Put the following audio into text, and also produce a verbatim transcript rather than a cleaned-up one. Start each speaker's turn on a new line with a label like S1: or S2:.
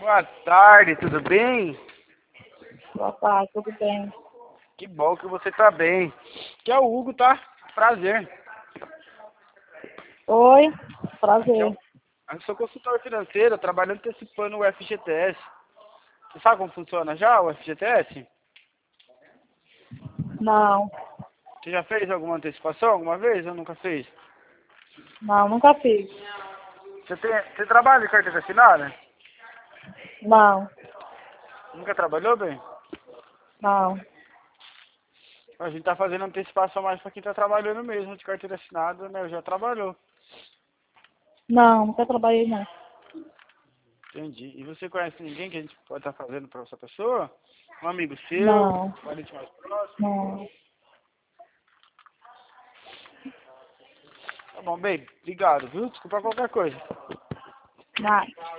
S1: Boa tarde, tudo bem?
S2: Boa tarde, tudo bem?
S1: Que bom que você tá bem. Que é o Hugo, tá? Prazer.
S2: Oi,
S1: Que é
S2: prazer.
S1: o... Eu sou consultor financeiro, trabalhando antecipando o F G T S. Você sabe como funciona já o F G T S?
S2: Não,
S1: Você já fez alguma antecipação alguma vez ou nunca fez?
S2: não, nunca fiz.
S1: Você, tem... Você trabalha de carteira assinada?
S2: Não,
S1: Nunca trabalhou, bem?
S2: não,
S1: A gente tá fazendo antecipação mais pra quem tá trabalhando mesmo de carteira assinada, né? Eu já trabalhou.
S2: não, nunca trabalhei não.
S1: Entendi. E você conhece ninguém que a gente pode estar fazendo pra essa pessoa? Um amigo seu?
S2: Não,
S1: Um parente mais próximo?
S2: não.
S1: Tá bom, bem. Obrigado, viu? Desculpa qualquer coisa.
S2: Não.